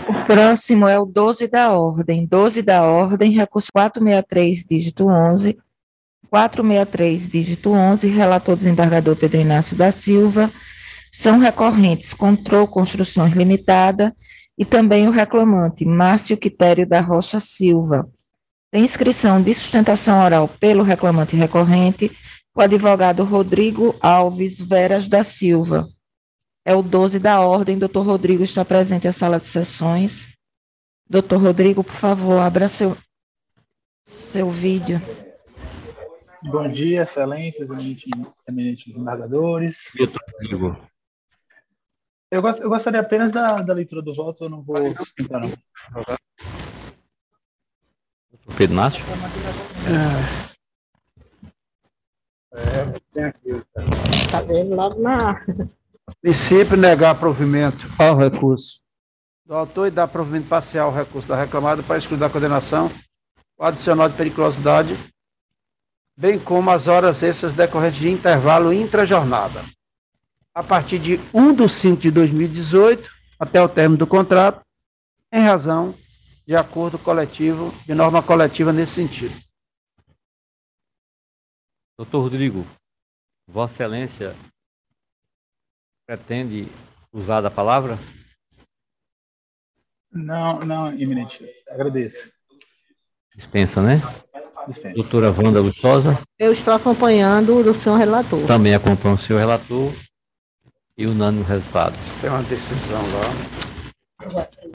O próximo é o 12 da ordem. 12 da ordem, recurso 463, dígito 11. 463, dígito 11, relator desembargador Pedro Inácio da Silva. São recorrentes Control Construções Limitada e também o reclamante Márcio Quitério da Rocha Silva. Tem inscrição de sustentação oral pelo reclamante recorrente, o advogado Rodrigo Alves Veras da Silva. É o 12 da ordem. Doutor Rodrigo está presente à sala de sessões. Doutor Rodrigo, por favor, abra seu vídeo. Bom dia, excelências, eminentes desembargadores. Eu gostaria apenas da leitura do voto, eu não vou sustentar, não. Pedro Inácio? Tá vendo logo na... Princípio, negar provimento ao recurso do autor e dar provimento parcial ao recurso da reclamada para excluir da condenação o adicional de periculosidade, bem como as horas extras decorrentes de intervalo intrajornada, a partir de 1/5/2018 até o término do contrato, em razão de acordo coletivo, de norma coletiva nesse sentido. Doutor Rodrigo, Vossa Excelência pretende usar da palavra? Não, eminente. Agradeço. Dispensa, né? Dispensa. Doutora Wanda Lustosa? Eu estou acompanhando o senhor relator. Também acompanho o senhor relator e unânime resultado. Tem uma decisão lá.